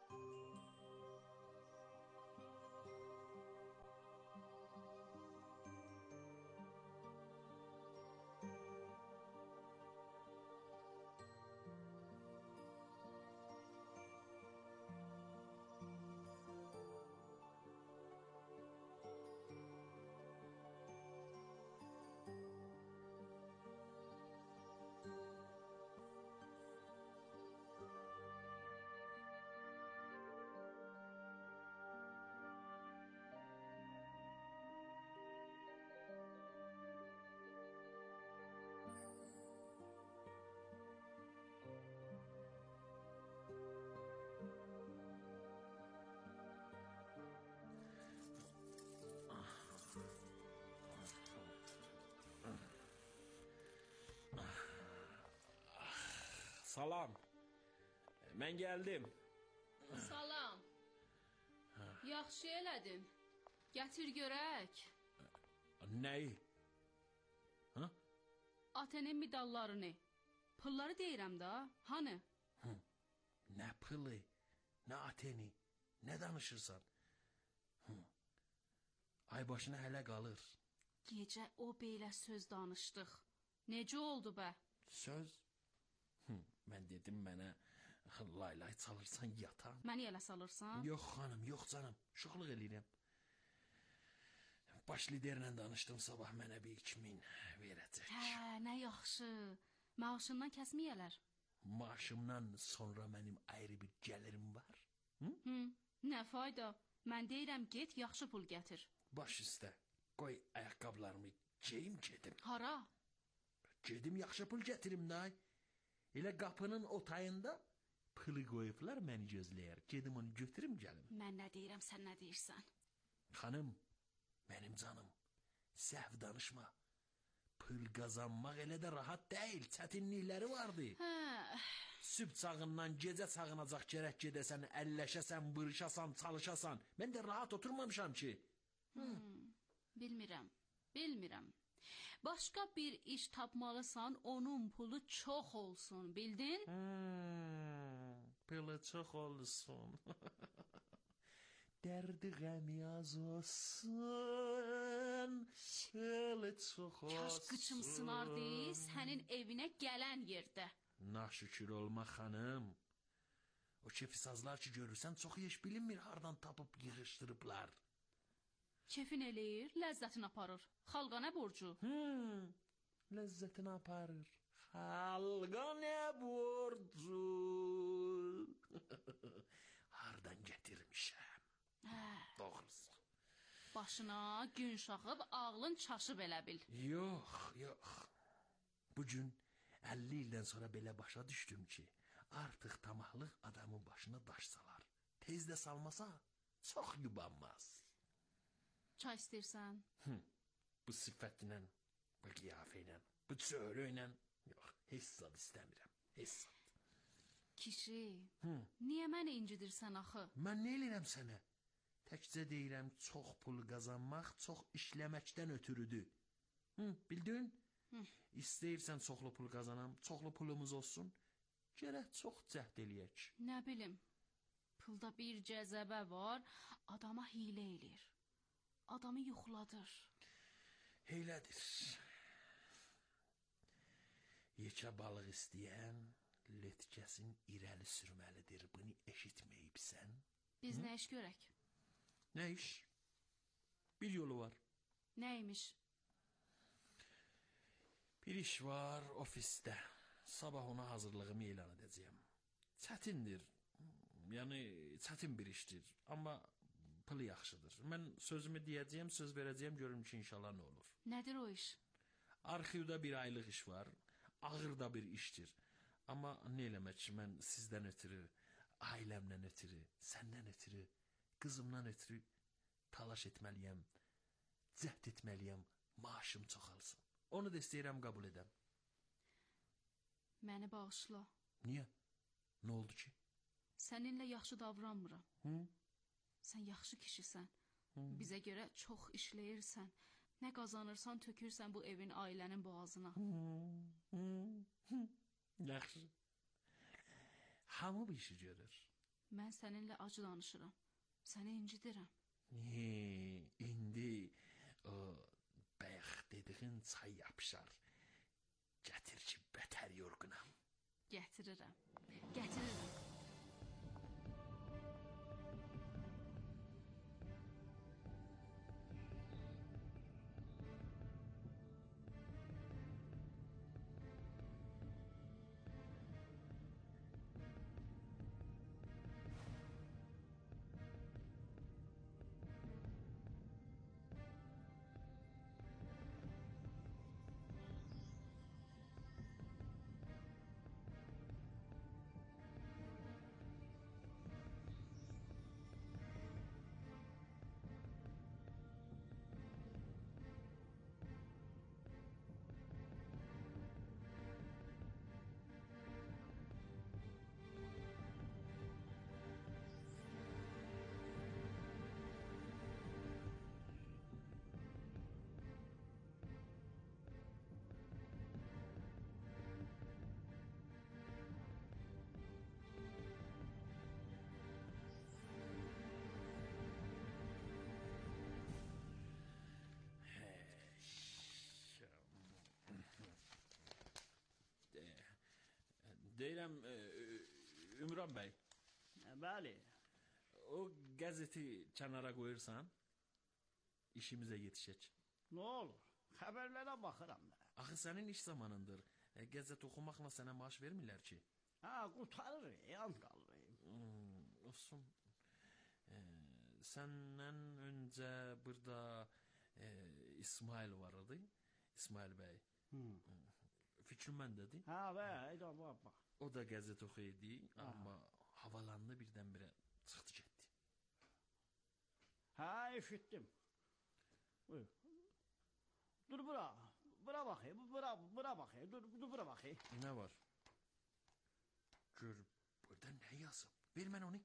Salam. Mən gəldim. Salam. Yaxşı elədin. Gətir görək. Nəyi? Ha? Atenin medallarını. Pulları deyirəm da, hani? Hı. Nə pılı, nə Ateni, nə danışırsan? Hı. Ay başına hələ qalır. Gecə o belə söz danışdıq. Necə oldu bə? Söz? Hı. Mən dedim mənə laylay çalırsan yatan. Məni elə salırsan? Yox xanım, yox canım. Şuxluq eləyirəm. Baş liderlə danışdım, sabah mənə bir iki min verəcək. Hə, nə yaxşı. Maaşından kəsməyələr. Maaşımdan sonra mənim ayrı bir gəlirim var. Hı? Hı, nə fayda. Mən deyirəm get yaxşı pul gətir. Baş üstə. Qoy ayaqqabılarımı geyim gedim. Hara? Gedim yaxşı pul gətirim day. Elə qapının o tayında pılı qoyublar məni gözləyər. Gedim onu götürüm gəlim. Mən nə deyirəm, sən nə deyirsən? Xanım, mənim canım, səhv danışma. Pıl qazanmaq elə də rahat deyil, çətinlikləri vardı. Hə. Sübh çağından gecə çağınacaq gərək gedəsən, əlləşəsən, bırışasan, çalışasan. Mən də rahat oturmamışam ki. Hmm, bilmirəm, bilmirəm. Başqa bir iş tapmalısan, onun pulu çox olsun, bildin? Hmm, pulu çox olsun. Dərdi qəmi az olsun, pulu çox olsun. Kaş qıçım sınardı, sənin evinə gələn yerdə. Naşükür olma xanım. O kefisazlar ki görürsən, çox yeş bilinmir hardan tapıb yığışdırıblar. Kefin eləyir, ləzzətini aparır. Xalqa nə borcu? Hmm, ləzzətini aparır. Xalqa nə borcu? Hardan gətirmişəm? Hə. Doğrusu. Başına gün şaxıb, ağlın çaşıb elə bil. Yox, yox. Bugün əlli ildən sonra belə başa düşdüm ki, artıq tamahlıq adamın başına daş salar. Tez də salmasa, çox yubanmaz. Çay istəyirsən? Hı, bu sifətlə, bu qiyafəylə, bu çöhrəylə, yox, heç zad istəmirəm, heç zad. Kişi, Hı. niyə məni incidirsən axı? Mən nə eləyirəm sənə? Təkcə deyirəm, çox pul qazanmaq, çox işləməkdən ötürüdür. Hı, bildin? Hı. İstəyirsən çoxlu pul qazanam, çoxlu pulumuz olsun, gərək çox cəhd eləyək. Nə bilim, pulda bir cəzəbə var, adama hilə eləyir. Adamı yuxladır. Heylədir. Yekə balıq istəyən letkəsin irəli sürməlidir. Bunu eşitməyibsən? Biz Hı? nə iş görək? Nə iş? Bir yolu var. Nəymiş? Bir iş var ofisdə. Sabah ona hazırlığımı elan edəcəyəm. Çətindir. Yəni çətin bir işdir. Amma pılı yaxşıdır. Mən sözümü deyəcəyəm, söz verəcəyəm, görürüm ki, inşallah nə olur. Nədir o iş? Arxivdə bir aylıq iş var. Ağır da bir işdir. Amma nə eləmək ki, mən sizdən ötürü, ailəmdən ötürü, səndən ötürü qızımdan ötürü talaş etməliyəm, cəhd etməliyəm, maaşım çoxalsın. Onu da istəyirəm, qəbul edəm. Məni bağışla. Niyə? Nə oldu ki? Səninlə yaxşı davranmıram. Hı? Sən yaxşı kişisən. Hı. Bizə görə çox işləyirsən. Nə qazanırsan tökürsən bu evin, ailənin boğazına. Hı. Hı. Hı. Yaxşı. Hamı bu işi görür. Mən səninlə acı danışıram. Səni incidirəm. He, indi o bayaq dediğin çay yapışar. Gətir ki, bətər yorğunam. Gətirirəm. Gətirirəm. Deyirəm, e, Ümran bəy. Bəli. O qəzeti kənara qoyursan, işimizə yetişək. Nə olur? Xəbərlərə baxıram mən. Axı sənin iş zamanındır. E, qəzet oxumaqla sənə maaş vermirlər ki. Ha, qurtarır, yan qalır. Hmm, olsun. E, səndən öncə burada e, İsmail var idi. İsmail bəy. Hmm. Fikrim məndədir. Ha, bəy, bax, bax. O da qəzet oxuyurdu, amma havalandı birdən-birə çıxdı getdi. Ha, eşitdim. Buyur. Dur bura. Bura baxayım, bura, bura baxayım. Dur, dur bura baxayım. Nə var? Gör, burada nə yazıb? Ver mən onu.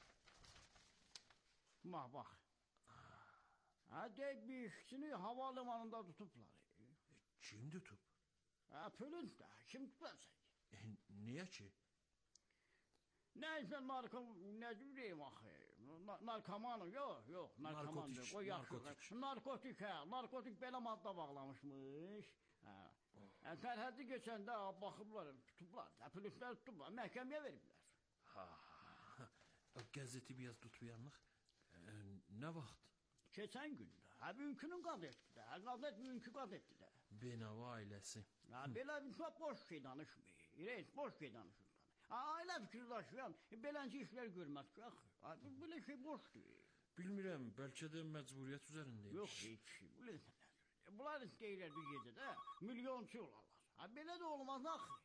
Bax, bax. Ha, deyək bir işçini havalimanında tutublar. Kim tutub? Ha, pölünt də, kim tutarsan? E, niyə ki? Nəysə narkom, nə deyim axı? Narkomanım, yox, yox, narkomanım. O yaxşı. Narkotik, hə, narkotik belə maddə bağlamışmış. Hə. Sərhəddi keçəndə baxıblar, tutublar, pölüntlər tutublar, məhkəməyə veriblər. Ha, o qəzeti biraz tutmayanlıq. E, nə vaxt? Keçən gündə, hə, bugünkünün qazetdir də, qazet bugünkü qazetdir də. Benava ailəsi. Ha, belə bir çox boş şey danışmır. Reis, boş şey danışır. Ailə fikirdaşıyan, beləncə işlər görməz ki, axı. Belə şey boşdur. Bilmirəm, bəlkə də məcburiyyət üzərindəymiş. Yox, heç şey, bilirsən. Bunlar istəyirlər bir gecədə, milyonçu olarlar. Ha, belə də olmaz axı.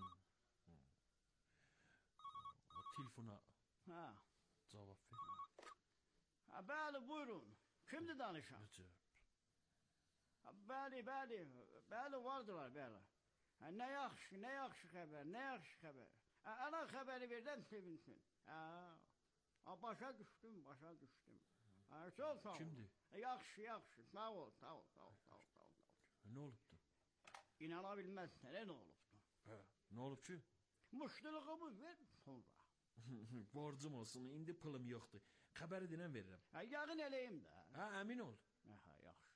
O telefona ha. Cavab ver. Ha, bəli, buyurun. Kimdir danışan? Necə? Ha, bəli, bəli, bəli, vardılar, bəli. Ha, nə yaxşı, nə yaxşı xəbər, nə yaxşı xəbər. Ha, ana xəbəri verdən sevinsin. Ha, ha, başa düşdüm, başa düşdüm. Ha, çox sağ ol. Kimdir? Ha, yaxşı, yaxşı, sağ ol, sağ ol, sağ ol, sağ ol, sağ ol. Nə olubdu? İnana bilməzsən, nə olubdu? Hə, nə olub ki? Müştəriyimiz ver sonra. Borcum olsun, indi pulum yoxdur. Xəbəri dinən verirəm. Ha, yağın eləyim də. Ha, əmin ol. Ha, yaxşı.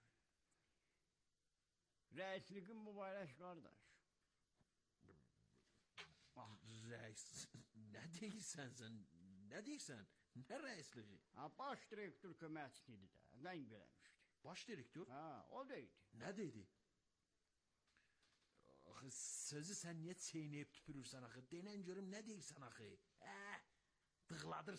Rəisliğin mübarək qardaş. Ah, rəis, nə deyirsən sən? Nə deyirsən? Nə rəisliği? Ha, baş direktor köməkçisidir də, zəng verəmişdi. Baş direktor? Ha, o deydi. Nə dedi? Axı, sözü sən niyə çeynəyib tüpürürsən axı? Denən görüm nə deyirsən axı? Hə, dığladır